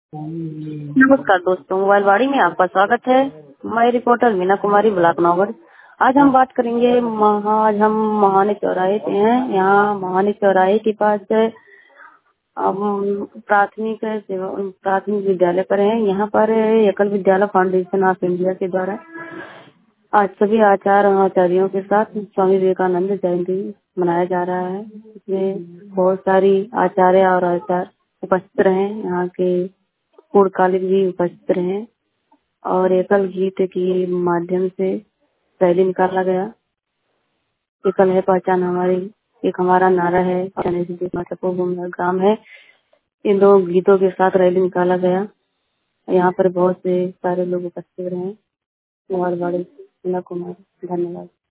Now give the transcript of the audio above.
नमस्कार दोस्तों, मोबाइल वाड़ी में आपका स्वागत है। मैं रिपोर्टर मीना कुमारी, ब्लॉक नौगढ़। आज हम बात करेंगे आज हम मोहानी चौराहे पे हैं। यहाँ मोहानी चौराहे के पास हम प्राथमिक विद्यालय पर हैं। यहाँ पर एकल विद्यालय फाउंडेशन ऑफ इंडिया के द्वारा आज सभी आचार्य और आचार्यों के साथ स्वामी विवेकानंद जयंती मनाया जा रहा है। इसमें बहुत सारी आचार्य और आचार्य उपस्थित रहे। यहाँ के पूर्णकालिक भी उपस्थित रहे और एकल गीत के माध्यम से रैली निकाला गया। एकल है पहचान हमारी, एक हमारा नारा है, महत्वपूर्ण ग्राम है। इन दो गीतों के साथ रैली निकाला गया। यहाँ पर बहुत से सारे लोग उपस्थित रहे। मोबाइल वाड़ी मीना कुमारी, धन्यवाद।